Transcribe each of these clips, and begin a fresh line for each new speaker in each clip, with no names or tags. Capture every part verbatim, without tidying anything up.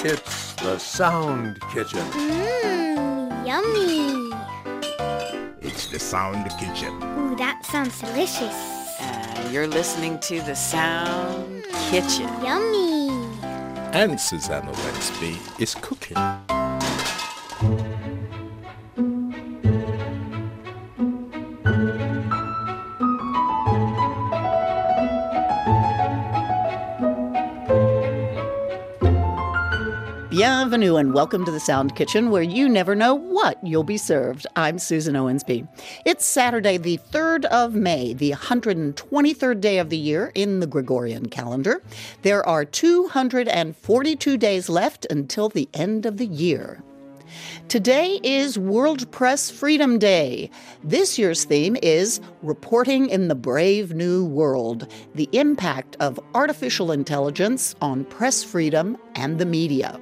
It's the Sound Kitchen.
Mmm, yummy.
It's the Sound Kitchen.
Ooh, that sounds delicious.
Uh, you're listening to the Sound Kitchen.
Yummy.
And Susanna Wensby is cooking.
Bienvenue and welcome to the Sound Kitchen, where you never know what you'll be served. I'm Susan Owensby. It's Saturday, the third of May, the one hundred twenty-third day of the year in the Gregorian calendar. There are two hundred forty-two days left until the end of the year. Today is World Press Freedom Day. This year's theme is Reporting in the Brave New World, the impact of artificial intelligence on press freedom and the media.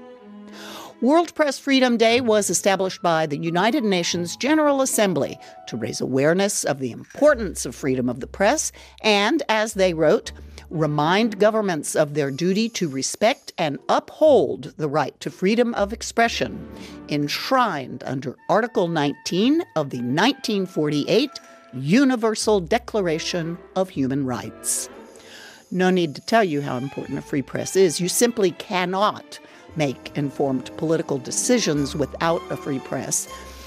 World Press Freedom Day was established by the United Nations General Assembly to raise awareness of the importance of freedom of the press and, as they wrote, remind governments of their duty to respect and uphold the right to freedom of expression, enshrined under Article nineteen of the nineteen forty-eight Universal Declaration of Human Rights. No need to tell you how important a free press is. You simply cannot make informed political decisions without a free press.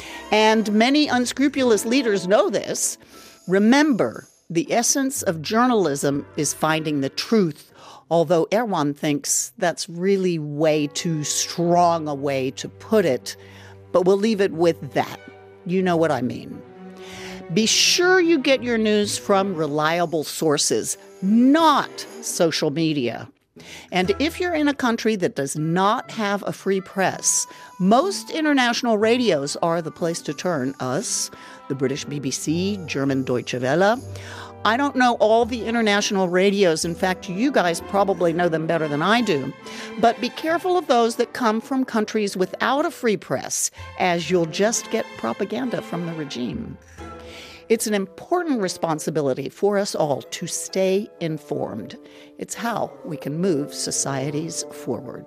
And many unscrupulous leaders know this. Remember, the essence of journalism is finding the truth, although Erwan thinks that's really way too strong a way to put it. But we'll leave it with that. You know what I mean. Be sure you get your news from reliable sources, not social media. And if you're in a country that does not have a free press, most international radios are the place to turn. Us, the British B B C, German Deutsche Welle. I don't know all the international radios. In fact, you guys probably know them better than I do. But be careful of those that come from countries without a free press, as you'll just get propaganda from the regime. It's an important responsibility for us all to stay informed. It's how we can move societies forward.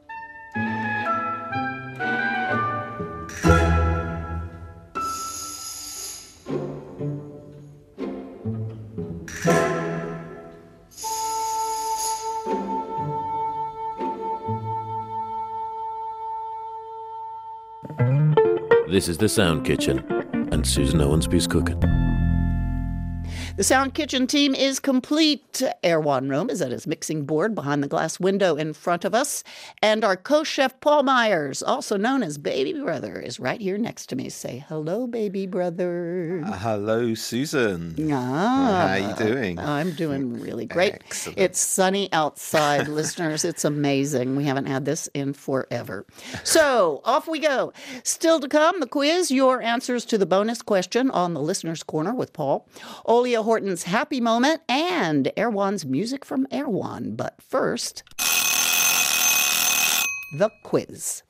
This is the Sound Kitchen, and Susan Owensby's cooking.
The Sound Kitchen team is complete. Erwan Rome is at his mixing board behind the glass window in front of us. And our co-chef Paul Myers, also known as Baby Brother, is right here next to me. Say hello, Baby Brother.
Uh, hello, Susan.
Ah,
how are you doing?
I'm doing really great.
Excellent.
It's sunny outside, listeners. It's amazing. We haven't had this in forever. So off we go. Still to come, the quiz, your answers to the bonus question on the Listener's Corner with Paul. Olia Horton's Happy Moment, and Erwan's Music from Erwan. But first, the quiz.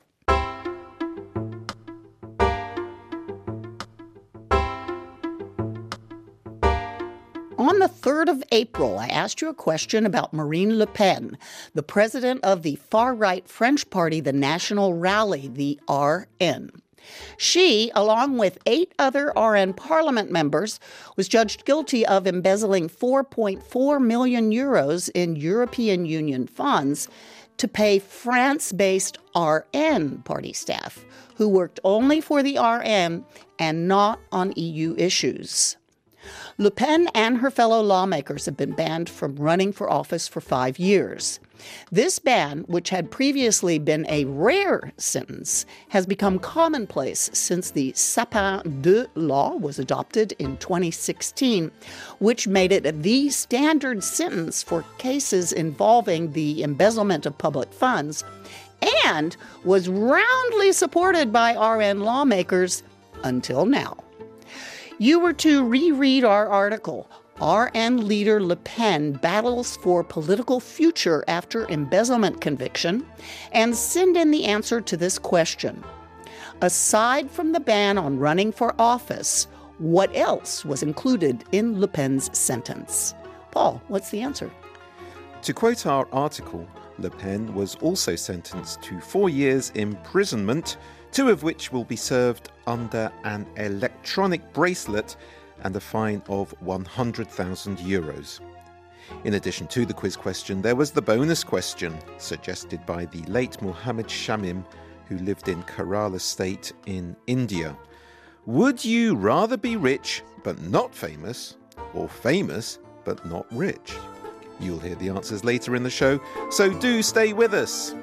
On the third of April, I asked you a question about Marine Le Pen, the president of the far-right French party, the National Rally, the R N. She, along with eight other R N parliament members, was judged guilty of embezzling four point four million euros in European Union funds to pay France-based R N party staff who worked only for the R N and not on E U issues. Le Pen and her fellow lawmakers have been banned from running for office for five years. This ban, which had previously been a rare sentence, has become commonplace since the Sapin deux law was adopted in twenty sixteen, which made it the standard sentence for cases involving the embezzlement of public funds and was roundly supported by R N lawmakers until now. You were to reread our article, R N leader Le Pen battles for political future after embezzlement conviction, and send in the answer to this question. Aside from the ban on running for office, what else was included in Le Pen's sentence? Paul, what's the answer?
To quote our article, Le Pen was also sentenced to four years imprisonment, two of which will be served under an electronic bracelet and a fine of one hundred thousand euros. In addition to the quiz question, there was the bonus question, suggested by the late Muhammad Shamim, who lived in Kerala state in India. Would you rather be rich but not famous, or famous but not rich? You'll hear the answers later in the show, so do stay with us.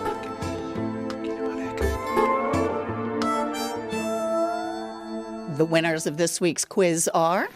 The winners of this week's quiz are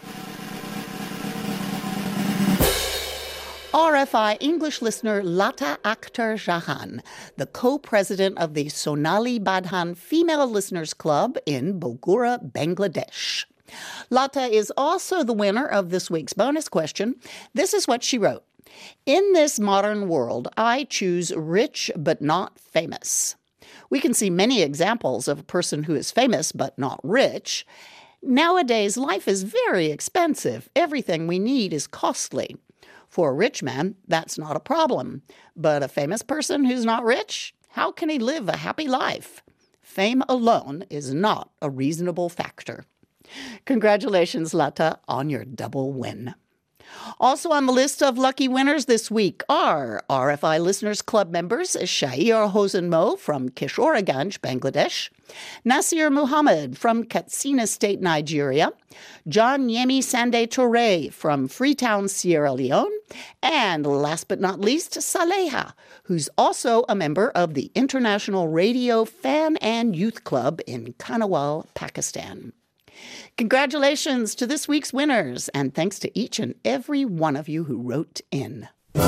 R F I English listener Lata Akhtar Jahan, the co-president of the Sonali Badhan Female Listeners Club in Bogura, Bangladesh. Lata is also the winner of this week's bonus question. This is what she wrote. In this modern world, I choose rich but not famous. We can see many examples of a person who is famous but not rich. Nowadays, life is very expensive. Everything we need is costly. For a rich man, that's not a problem. But a famous person who's not rich, how can he live a happy life? Fame alone is not a reasonable factor. Congratulations, Lata, on your double win. Also on the list of lucky winners this week are R F I Listeners Club members Shair Hosenmo from Kishoreganj, Bangladesh, Nasir Muhammad from Katsina State, Nigeria, John Yemi Sande Toure from Freetown, Sierra Leone, and last but not least, Saleha, who's also a member of the International Radio Fan and Youth Club in Kanawal, Pakistan. Congratulations to this week's winners, and thanks to each and every one of you who wrote in.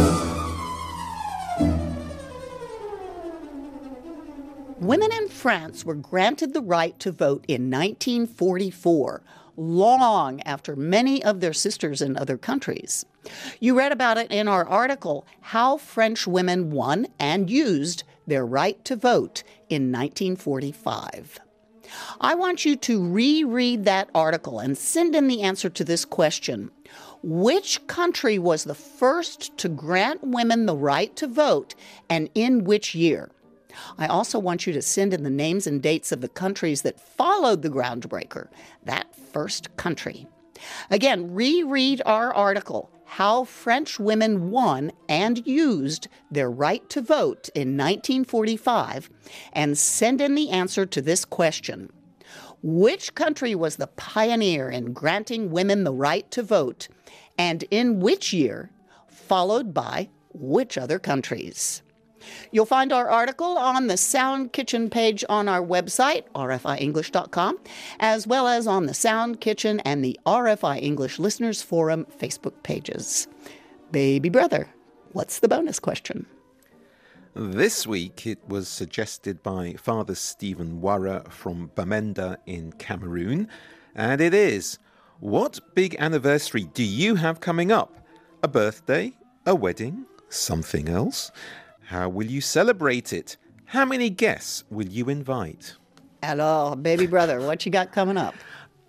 Women in France were granted the right to vote in nineteen forty-four, long after many of their sisters in other countries. You read about it in our article, How French Women Won and Used Their Right to Vote in nineteen forty-five. I want you to reread that article and send in the answer to this question. Which country was the first to grant women the right to vote, and in which year? I also want you to send in the names and dates of the countries that followed the groundbreaker, that first country. Again, reread our article, How French Women Won and Used Their Right to Vote in nineteen forty-five, and send in the answer to this question. Which country was the pioneer in granting women the right to vote, and in which year, followed by which other countries? You'll find our article on the Sound Kitchen page on our website, r f i english dot com, as well as on the Sound Kitchen and the R F I English Listeners Forum Facebook pages. Baby brother, what's the bonus question?
This week it was suggested by Father Stephen Warra from Bamenda in Cameroon, and it is, what big anniversary do you have coming up? A birthday? A wedding? Something else? How will you celebrate it? How many guests will you invite?
Alors, baby brother, what you got coming up?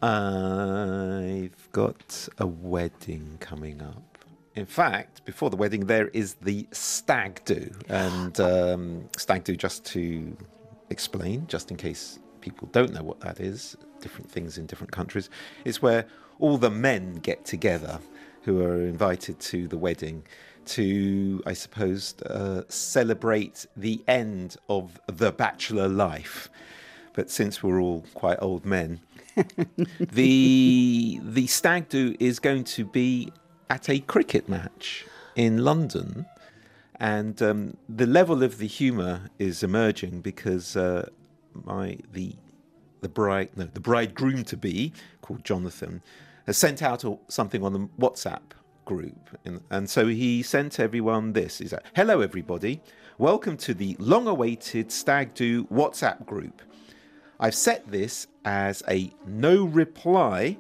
I've got a wedding coming up. In fact, before the wedding, there is the stag do. And um, stag do, just to explain, just in case people don't know what that is, different things in different countries, it's where all the men get together who are invited to the wedding to, I suppose, uh, celebrate the end of the bachelor life. But since we're all quite old men, the the stag do is going to be at a cricket match in London. And um, the level of the humour is emerging because uh, my the the bride no the bridegroom to be, called Jonathan, has sent out a, something on the WhatsApp group, and, and so he sent everyone this. He's like, hello everybody, welcome to the long-awaited Stag Do WhatsApp group. I've set this as a no reply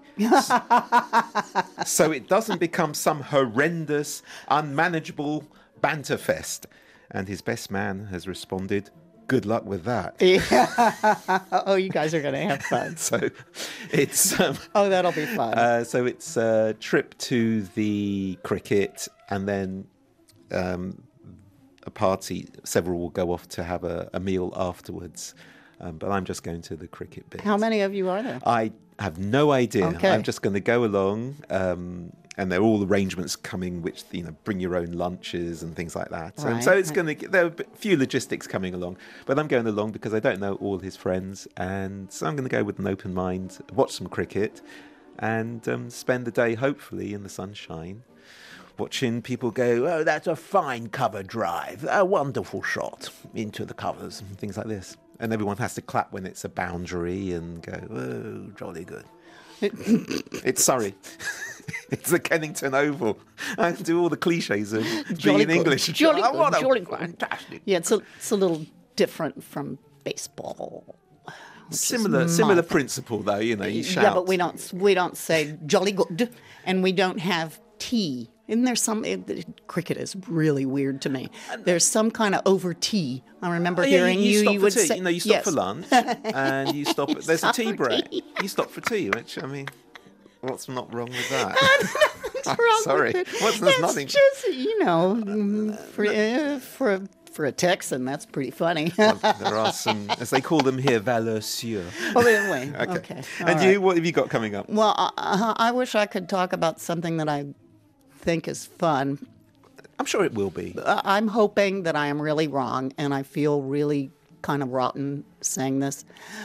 so it doesn't become some horrendous, unmanageable banter fest. And his best man has responded, good luck with that.
Yeah. Oh, you guys are going to have fun.
So it's... Um,
oh, that'll be fun.
Uh, so it's a trip to the cricket and then um, a party. Several will go off to have a, a meal afterwards. Um, but I'm just going to the cricket bit.
How many of you are there?
I have no idea.
Okay.
I'm just going to go along, um, and there are all arrangements coming, which, you know, bring your own lunches and things like that.
Right,
And so it's
right.
going to. There are a few logistics coming along, but I'm going along because I don't know all his friends, and so I'm going to go with an open mind, watch some cricket, and um, spend the day hopefully in the sunshine, watching people go, oh, that's a fine cover drive, a wonderful shot into the covers, and things like this. And everyone has to clap when it's a boundary and go, oh, jolly good. It's Surrey. It's the Kennington Oval. I can do all the cliches of
Jolly
being
good.
English.
Jolly
Oh,
good.
what a
Jolly good.
fantastic.
Yeah, it's a, it's a little different from baseball.
Similar,
my
similar
thing.
principle, though. You know, you shout.
Yeah, but we don't we don't say jolly good, and we don't have tea. Isn't there some it, cricket is really weird to me? There's some kind of over tea. I remember
Oh, yeah,
hearing
you,
you.
stop
You
for
would
tea.
say,
You know, you stop
yes.
for lunch and you stop. There's a
stop
tea
for
break.
tea.
You stop for tea, which I mean, what's not wrong with that?
What's
I'm
wrong
sorry.
with it?
What's there's
It's
nothing.
just you know mm, for uh, for a, for a Texan that's pretty funny.
Well, there are some, as they call them here, valeurs sûres.
Oh, anyway, okay.
Okay.
all
And
right.
you, what have you got coming up?
Well, I, I wish I could talk about something that I think is fun.
I'm sure it will be.
I- I'm hoping that I am really wrong, and I feel really kind of rotten saying this.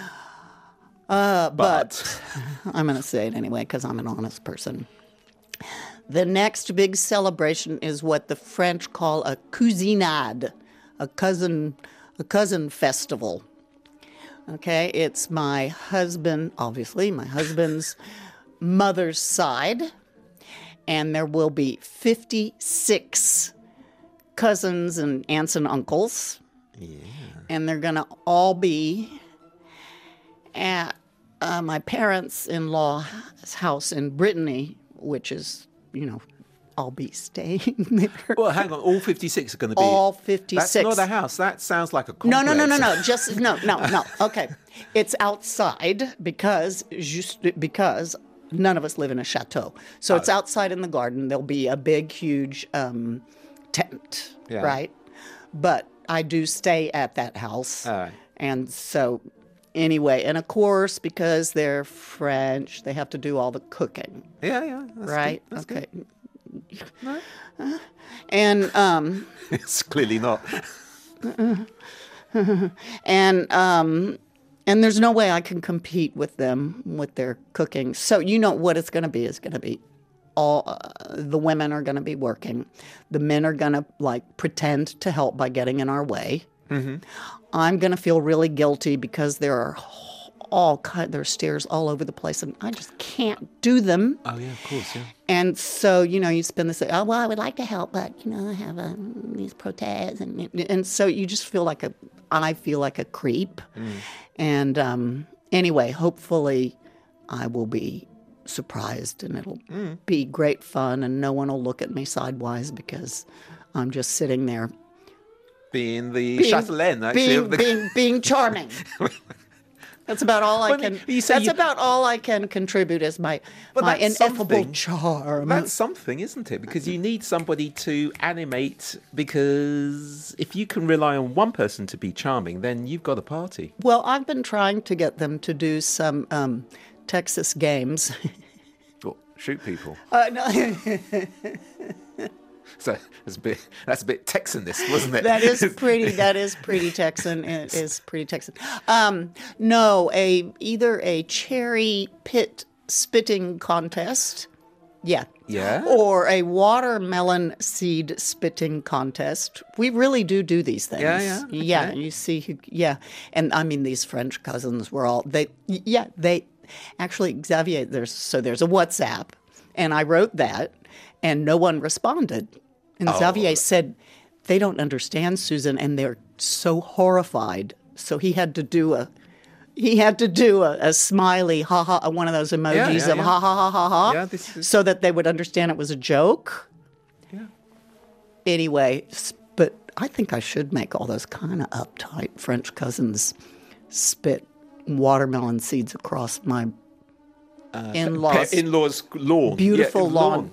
Uh, but I'm going to say it anyway because I'm an honest person. The next big celebration is what the French call a cousinade, a cousin, a cousin festival. Okay, it's my husband, obviously, my husband's mother's side, and there will be fifty-six cousins and aunts and uncles. Yeah. And they're going to all be at uh, my parents-in-law's house in Brittany, which is, you know, I'll be staying there.
Well, hang on. All fifty-six are going to be.
All fifty-six.
That's not a house. That sounds like a complex.
No, no, no, no, no. Just no, no, no. Okay, it's outside because just because none of us live in a chateau, so it's outside in the garden. There'll be a big, huge um, tent,
Yeah.
right? But I do stay at that house,
All right.
and so anyway, and of course, because they're French, they have to do all the cooking,
Yeah, yeah. That's
right?
Good. That's
okay.
good.
Uh, and um.
It's clearly not.
and um, and there's no way I can compete with them with their cooking. So you know what it's going to be. It's going to be all uh, the women are going to be working. The men are going to like pretend to help by getting in our way. Mm-hmm. I'm going to feel really guilty because there are all kind there are stairs all over the place, and I just can't do them.
Oh yeah, of course, yeah.
And so, you know, you spend this, oh, well, I would like to help, but, you know, I have uh, these protests. And, and so you just feel like a, I feel like a creep. Mm. And um, anyway, hopefully I will be surprised and it'll mm. be great fun and no one will look at me sidewise because I'm just sitting there.
Being the
Being,
chatelaine, actually.
being,
of the...
being, being charming. That's about all I
Well,
can.
you say
that's
you-
about all I can contribute as my
Well,
my
that's
ineffable
something.
charm.
That's something, isn't it? Because you need somebody to animate, because if you can rely on one person to be charming, then you've got a party.
Well, I've been trying to get them to do some um, Texas games.
Or shoot people.
uh, no,
So that's a bit, that's a bit Texanist, wasn't it?
that is pretty. That is pretty Texan. It is pretty Texan. Um, no, a either a cherry pit spitting contest. Yeah.
Yeah?
Or a watermelon seed spitting contest. We really do do these things.
Yeah, yeah, okay.
Yeah, you see, who, yeah. And I mean, these French cousins were all, they, yeah, they, actually, Xavier, there's, so there's a WhatsApp, and I wrote that, and no one responded. And
Oh.
Xavier said, they don't understand, Susan, and they're so horrified. So he had to do a, He had to do a, a smiley, ha ha, one of those emojis
Yeah, yeah,
of
yeah.
ha ha ha ha ha,
Yeah, this is-
so that they would understand it was a joke.
Yeah.
Anyway, s- but I think I should make all those kind of uptight French cousins spit watermelon seeds across my
Uh,
In-laws.
In-laws lawn.
Beautiful
yeah,
lawn.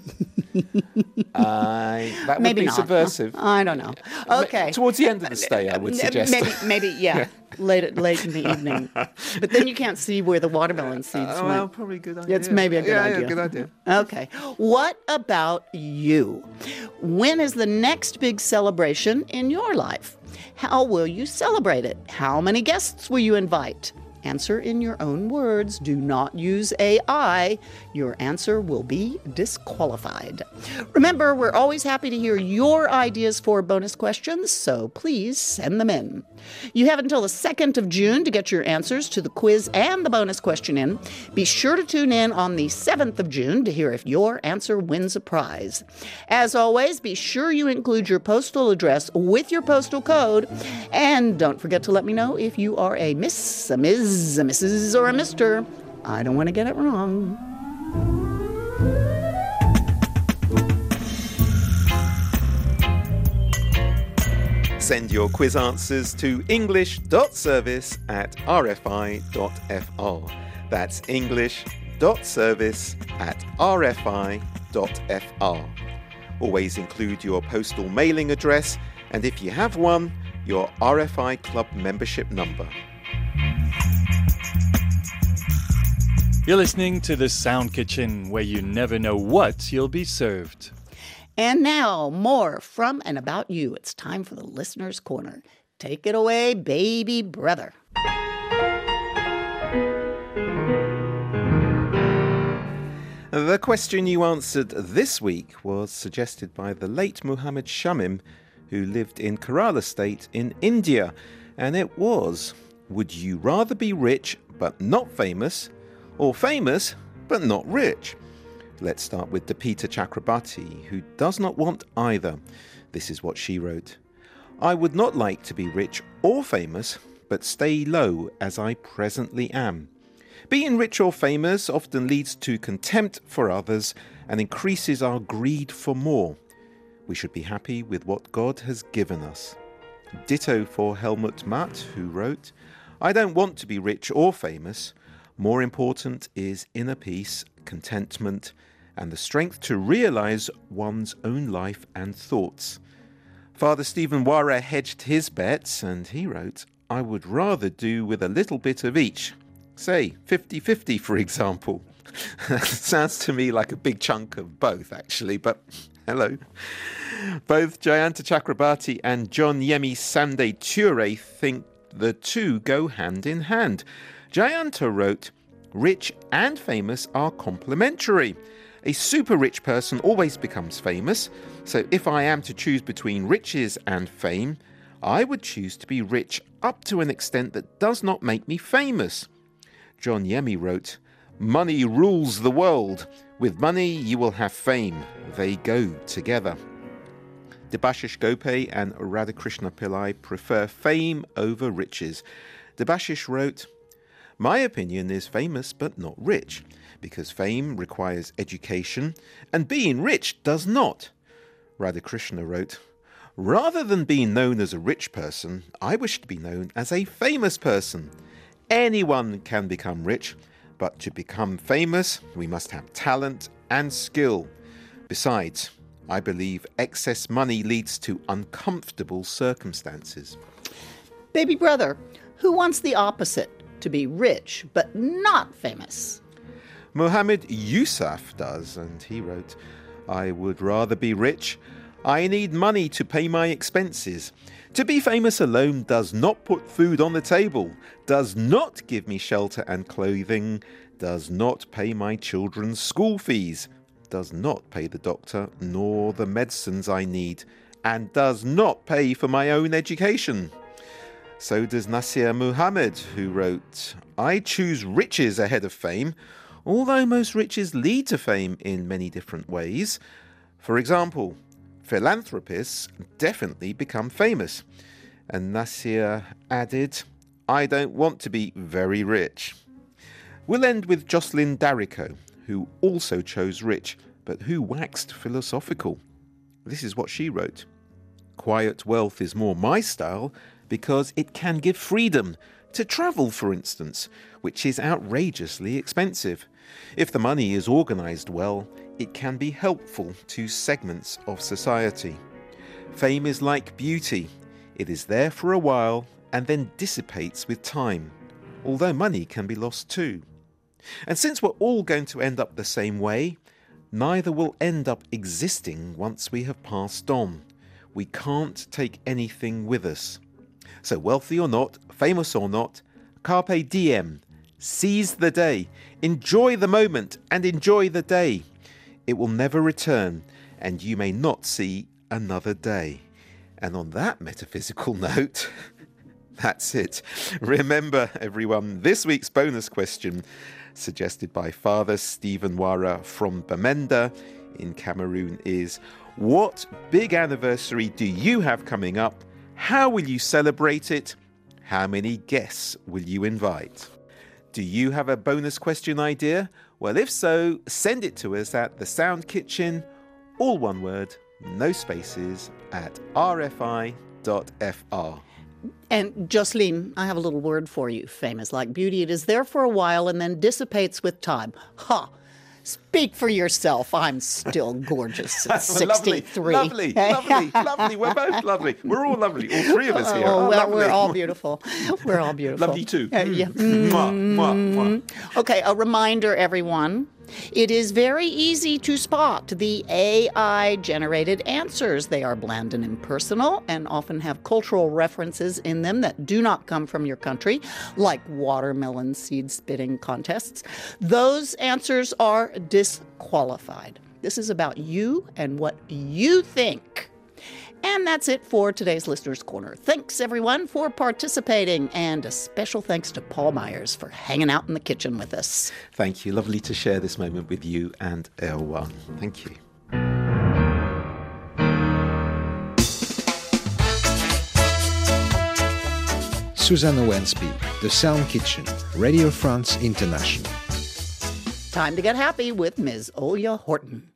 uh, that would
Maybe
be
not.
subversive.
I don't know. Okay.
Towards the end of the stay, I would
N-
suggest.
Maybe, maybe, yeah, late, late in the evening. But then you can't see where the watermelon seeds
Oh, well,
went.
probably a good idea.
It's maybe a good
yeah,
idea.
Yeah, good idea.
Okay. What about you? When is the next big celebration in your life? How will you celebrate it? How many guests will you invite? Answer in your own words. Do not use A I. Your answer will be disqualified. Remember, we're always happy to hear your ideas for bonus questions, so please send them in. You have until the second of June to get your answers to the quiz and the bonus question in. Be sure to tune in on the seventh of June to hear if your answer wins a prize. As always, be sure you include your postal address with your postal code. And don't forget to let me know if you are a Miss, a Miz, a Missus or a Mister. I don't want to get it wrong.
Send your quiz answers to english.service at rfi.fr. That's english.service at rfi.fr. Always include your postal mailing address, and if you have one, your R F I Club membership number.
You're listening to The Sound Kitchen, where you never know what you'll be served.
And now, more from and about you. It's time for the Listener's Corner. Take it away, baby brother.
The question you answered this week was suggested by the late Muhammad Shamim, who lived in Kerala State in India. And it was, would you rather be rich but not famous, or famous but not rich? Let's start with Deepita Chakrabarti, who does not want either. This is what she wrote. I would not like to be rich or famous, but stay low as I presently am. Being rich or famous often leads to contempt for others and increases our greed for more. We should be happy with what God has given us. Ditto for Helmut Matt, who wrote, I don't want to be rich or famous. More important is inner peace, contentment, and the strength to realize one's own life and thoughts. Father Stephen Wara hedged his bets, and he wrote, I would rather do with a little bit of each. Say, fifty-fifty, for example. Sounds to me like a big chunk of both, actually, but hello. Both Jayanta Chakrabarti and John Yemi Sande Ture think the two go hand in hand. Jayanta wrote, rich and famous are complementary. A super rich person always becomes famous, so if I am to choose between riches and fame, I would choose to be rich up to an extent that does not make me famous. John Yemi wrote, money rules the world. With money you will have fame. They go together. Debashish Gope and Radhakrishna Pillai prefer fame over riches. Debashish wrote, my opinion is famous but not rich, because fame requires education and being rich does not. Radhakrishna wrote, rather than being known as a rich person, I wish to be known as a famous person. Anyone can become rich, but to become famous, we must have talent and skill. Besides, I believe excess money leads to uncomfortable circumstances.
Baby brother, who wants the opposite? To be rich, but not famous.
Muhammad Yusuf does, and he wrote, I would rather be rich. I need money to pay my expenses. To be famous alone does not put food on the table, does not give me shelter and clothing, does not pay my children's school fees, does not pay the doctor nor the medicines I need, and does not pay for my own education. So does Nasir Muhammad, who wrote, I choose riches ahead of fame, although most riches lead to fame in many different ways. For example, philanthropists definitely become famous. And Nasir added, I don't want to be very rich. We'll end with Jocelyn Darrico, who also chose rich, but who waxed philosophical. This is what she wrote. Quiet wealth is more my style, because it can give freedom to travel, for instance, which is outrageously expensive. If the money is organised well, it can be helpful to segments of society. Fame is like beauty. It is there for a while and then dissipates with time, although money can be lost too. And since we're all going to end up the same way, neither will end up existing once we have passed on. We can't take anything with us. So wealthy or not, famous or not, carpe diem, seize the day, enjoy the moment and enjoy the day. It will never return, and you may not see another day. And on that metaphysical note, that's it. Remember, everyone, this week's bonus question, suggested by Father Stephen Wara from Bamenda in Cameroon, is: what big anniversary do you have coming up? How will you celebrate it? How many guests will you invite? Do you have a bonus question idea? Well, if so, send it to us at The Sound Kitchen, all one word, no spaces, at r f i dot f r.
And Jocelyn, I have a little word for you. Fame is like beauty. It is there for a while and then dissipates with time. Ha! Speak for yourself. I'm still gorgeous at sixty-three.
Lovely, lovely, lovely, lovely. We're both lovely. We're all lovely. All three of us here.
Oh,
are
well,
lovely.
we're all beautiful. We're all beautiful.
Lovely too.
Uh, yeah.
Mwah, mwah, mwah.
Okay, a reminder, everyone. It is very easy to spot the A I-generated answers. They are bland and impersonal and often have cultural references in them that do not come from your country, like watermelon seed spitting contests. Those answers are disqualified. This is about you and what you think. And that's it for today's Listener's Corner. Thanks, everyone, for participating. And a special thanks to Paul Myers for hanging out in the kitchen with us.
Thank you. Lovely to share this moment with you and Erwan. Thank you.
Suzanne Owensby, The Sound Kitchen, Radio France International.
Time to get happy with Miz Olya Horton.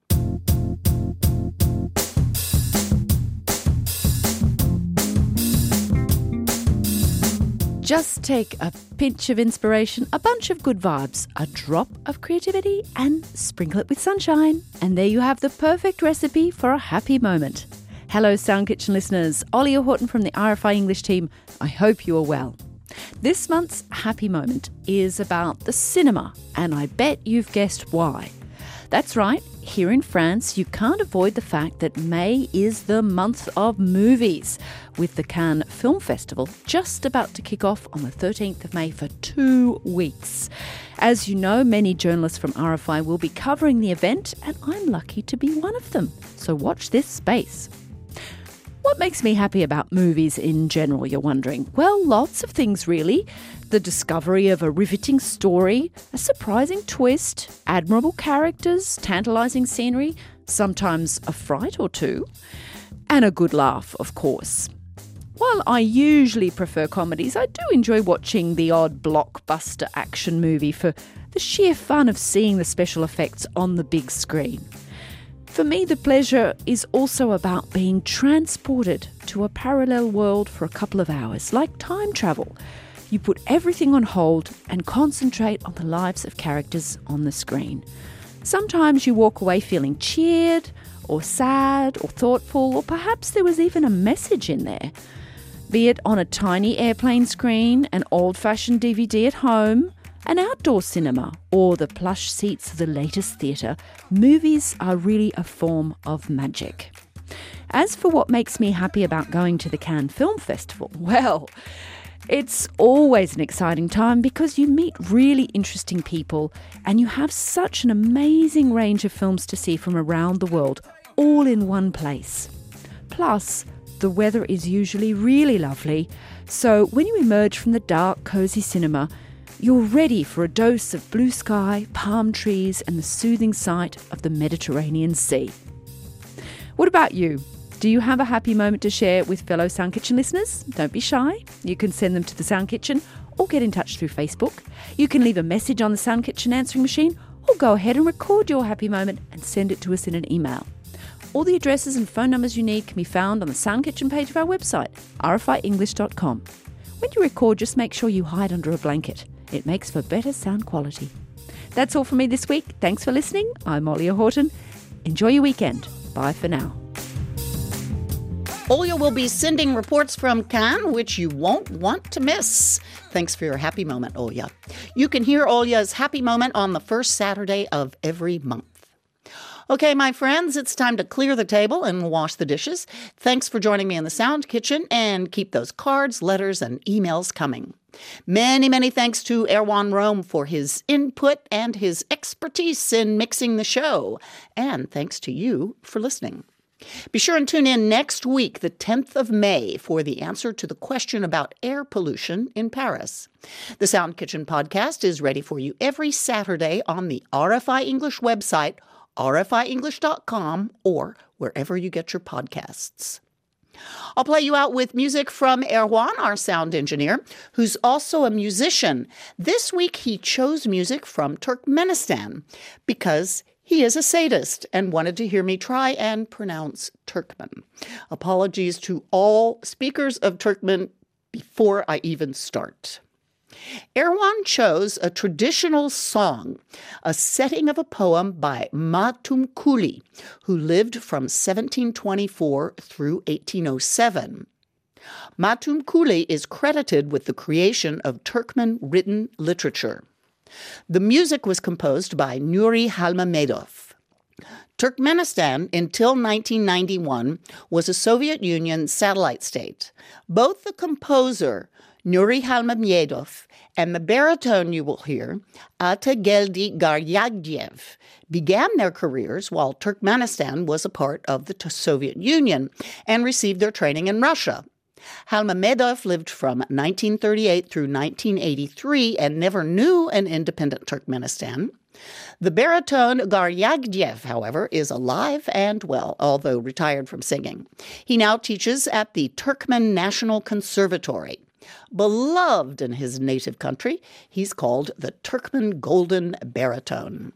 Just take a pinch of inspiration, a bunch of good vibes, a drop of creativity, and sprinkle it with sunshine. And there you have the perfect recipe for a happy moment. Hello, Sound Kitchen listeners. Olya Horton from the R F I English team. I hope you are well. This month's happy moment is about the cinema, and I bet you've guessed why. That's right. Here in France, you can't avoid the fact that May is the month of movies, with the Cannes Film Festival just about to kick off on the thirteenth of May for two weeks. As you know, many journalists from R F I will be covering the event, and I'm lucky to be one of them. So watch this space. What makes me happy about movies in general, you're wondering? Well, lots of things really. The discovery of a riveting story, a surprising twist, admirable characters, tantalising scenery, sometimes a fright or two, and a good laugh, of course. While I usually prefer comedies, I do enjoy watching the odd blockbuster action movie for the sheer fun of seeing the special effects on the big screen. For me, the pleasure is also about being transported to a parallel world for a couple of hours, like time travel. You put everything on hold and concentrate on the lives of characters on the screen. Sometimes you walk away feeling cheered, or sad, or thoughtful, or perhaps there was even a message in there. Be it on a tiny airplane screen, an old-fashioned D V D at home, an outdoor cinema, or the plush seats of the latest theatre, movies are really a form of magic. As for what makes me happy about going to the Cannes Film Festival, well, it's always an exciting time because you meet really interesting people and you have such an amazing range of films to see from around the world, all in one place. Plus, the weather is usually really lovely, so when you emerge from the dark, cosy cinema, you're ready for a dose of blue sky, palm trees, and the soothing sight of the Mediterranean Sea. What about you? Do you have a happy moment to share with fellow Sound Kitchen listeners? Don't be shy. You can send them to the Sound Kitchen or get in touch through Facebook. You can leave a message on the Sound Kitchen answering machine or go ahead and record your happy moment and send it to us in an email. All the addresses and phone numbers you need can be found on the Sound Kitchen page of our website, r f i english dot com. When you record, just make sure you hide under a blanket. It makes for better sound quality. That's all from me this week. Thanks for listening. I'm Olya Horton. Enjoy your weekend. Bye for now.
Olya will be sending reports from Cannes, which you won't want to miss. Thanks for your happy moment, Olya. You can hear Olya's happy moment on the first Saturday of every month. Okay, my friends, it's time to clear the table and wash the dishes. Thanks for joining me in the Sound Kitchen, and keep those cards, letters, and emails coming. Many, many thanks to Erwan Rome for his input and his expertise in mixing the show. And thanks to you for listening. Be sure and tune in next week, the tenth of May, for the answer to the question about air pollution in Paris. The Sound Kitchen podcast is ready for you every Saturday on the R F I English website, r f i english dot com, or wherever you get your podcasts. I'll play you out with music from Erwan, our sound engineer, who's also a musician. This week he chose music from Turkmenistan because he is a sadist and wanted to hear me try and pronounce Turkmen. Apologies to all speakers of Turkmen before I even start. Erwan chose a traditional song, a setting of a poem by Matum Kuli, who lived from seventeen twenty-four through eighteen oh seven. Matum Kuli is credited with the creation of Turkmen written literature. The music was composed by Nuri Halmamedov. Turkmenistan, until nineteen ninety-one, was a Soviet Union satellite state. Both the composer, Nuri Halmamedov, and the baritone you will hear, Atageldi Garyagiev, began their careers while Turkmenistan was a part of the Soviet Union and received their training in Russia. Halmamedov lived from nineteen thirty-eight through nineteen eighty-three and never knew an independent Turkmenistan. The baritone Garyagiev, however, is alive and well, although retired from singing. He now teaches at the Turkmen National Conservatory. Beloved in his native country, he's called the Turkmen Golden Baritone.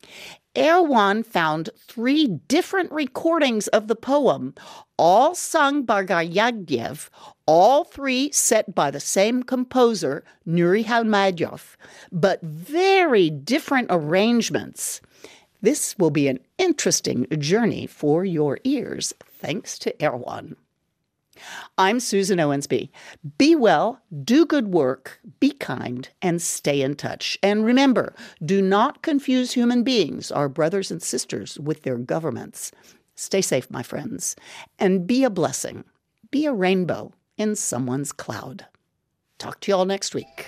Erwan found three different recordings of the poem, all sung by Garyagiev, all three set by the same composer, Nuri Halmamedov, but very different arrangements. This will be an interesting journey for your ears, thanks to Erwan. I'm Susan Owensby. Be well, do good work, be kind, and stay in touch. And remember, do not confuse human beings, our brothers and sisters, with their governments. Stay safe, my friends, and be a blessing. Be a rainbow in someone's cloud. Talk to you all next week.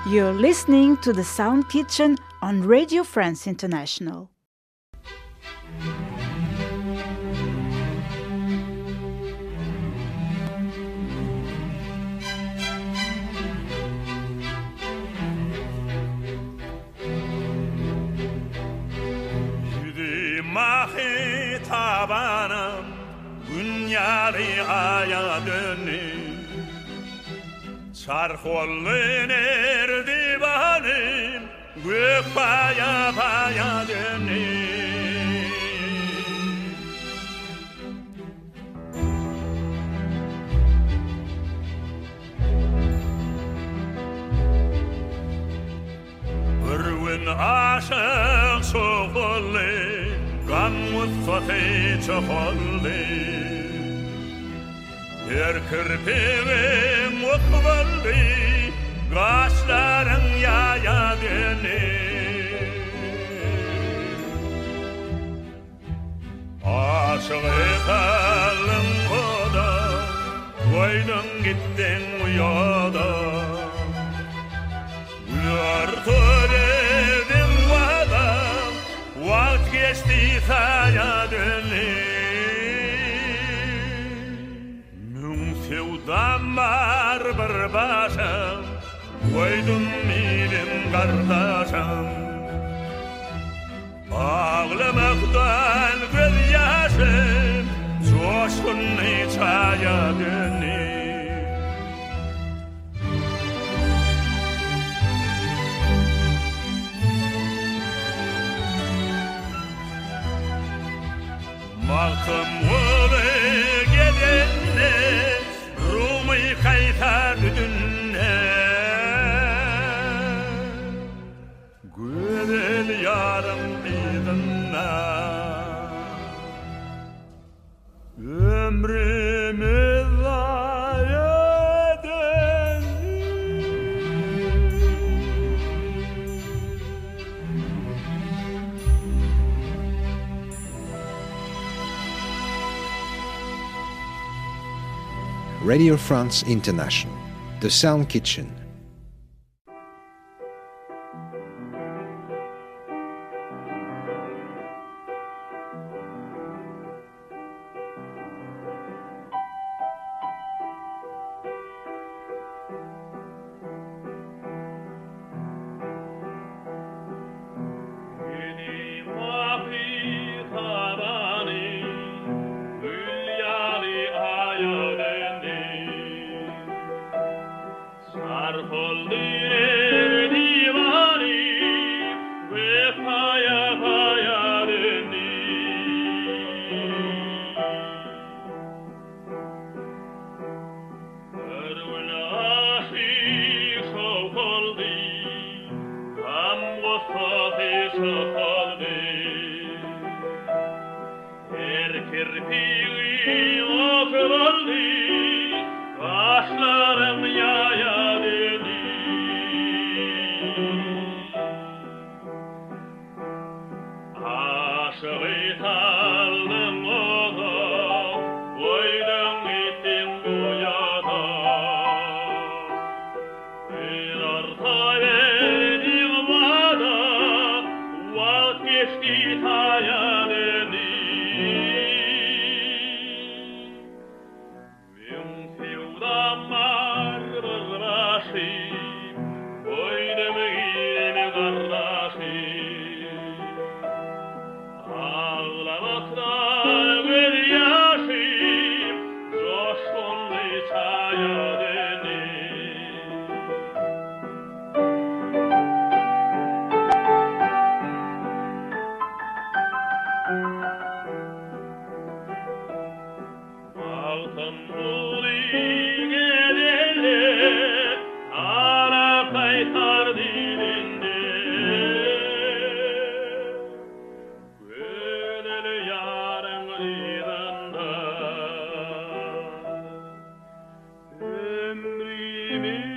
You're listening to the Sound Kitchen on Radio France International.
Mahi tabanım Günyari aya dönü Sarhollun erdivanım Gök baya baya dönü Bırvın aşık soğullun Gan mutfağı çoğuldu Her kirpiğim ukbaldı Kaşların yaya dönü Aşık kalın koda Koydun gittin uyada Uyar töredin vada Vakt geçti saya dönü Mün sevdamar bir başım Koydun milim kardeşim Ağlamaktan göz yaşım Coşkun saya dönü Baktım oğlu gelinle Rumi kaytar dünne Güzel yarım idinna Ömrümüz aya döndü
Radio France International, The Sound Kitchen.
Emrimi